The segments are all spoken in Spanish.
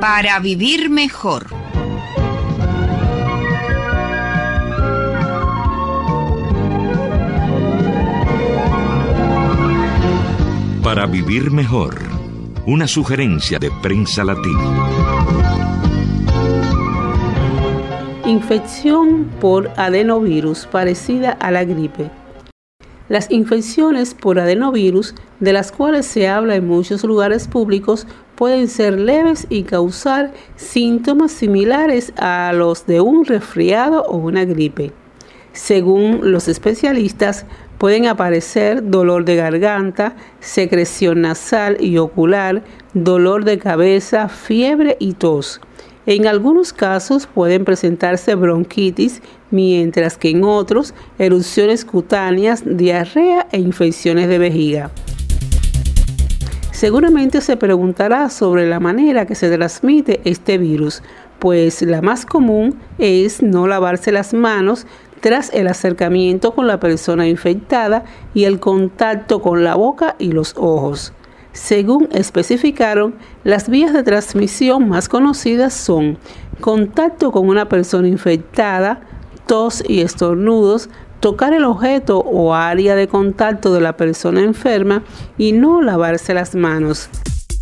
Para vivir mejor. Para vivir mejor. Una sugerencia de Prensa Latina. Infección por adenovirus parecida a la gripe. Las infecciones por adenovirus, de las cuales se habla en muchos lugares públicos, pueden ser leves y causar síntomas similares a los de un resfriado o una gripe. Según los especialistas, pueden aparecer dolor de garganta, secreción nasal y ocular, dolor de cabeza, fiebre y tos. En algunos casos pueden presentarse bronquitis, mientras que en otros, erupciones cutáneas, diarrea e infecciones de vejiga. Seguramente se preguntará sobre la manera que se transmite este virus, pues la más común es no lavarse las manos tras el acercamiento con la persona infectada y el contacto con la boca y los ojos. Según especificaron, las vías de transmisión más conocidas son contacto con una persona infectada, tos y estornudos, tocar el objeto o área de contacto de la persona enferma y no lavarse las manos.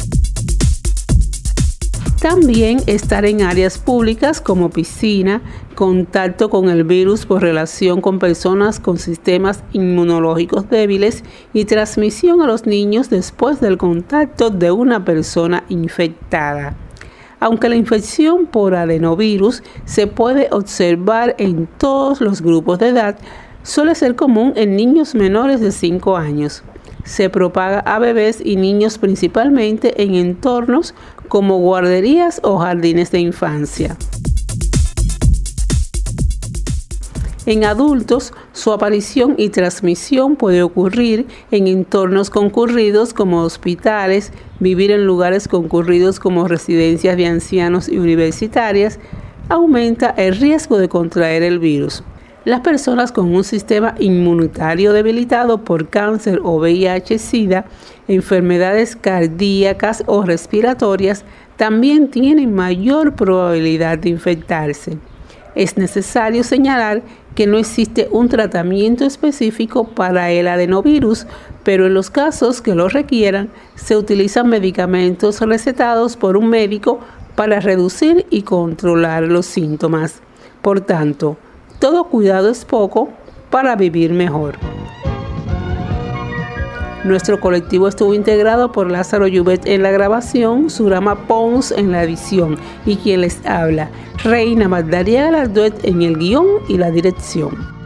También estar en áreas públicas como piscina, contacto con el virus por relación con personas con sistemas inmunológicos débiles y transmisión a los niños después del contacto de una persona infectada. Aunque la infección por adenovirus se puede observar en todos los grupos de edad, suele ser común en niños menores de 5 años. Se propaga a bebés y niños principalmente en entornos como guarderías o jardines de infancia. En adultos, su aparición y transmisión puede ocurrir en entornos concurridos como hospitales, vivir en lugares concurridos como residencias de ancianos y universitarias, aumenta el riesgo de contraer el virus. Las personas con un sistema inmunitario debilitado por cáncer o VIH-Sida, enfermedades cardíacas o respiratorias, también tienen mayor probabilidad de infectarse. Es necesario señalar que no existe un tratamiento específico para el adenovirus, pero en los casos que lo requieran, se utilizan medicamentos recetados por un médico para reducir y controlar los síntomas. Por tanto, todo cuidado es poco para vivir mejor. Nuestro colectivo estuvo integrado por Lázaro Llubet en la grabación, Surama Pons en la edición y quien les habla, Reina Magdalia Galarduet en el guión y la dirección.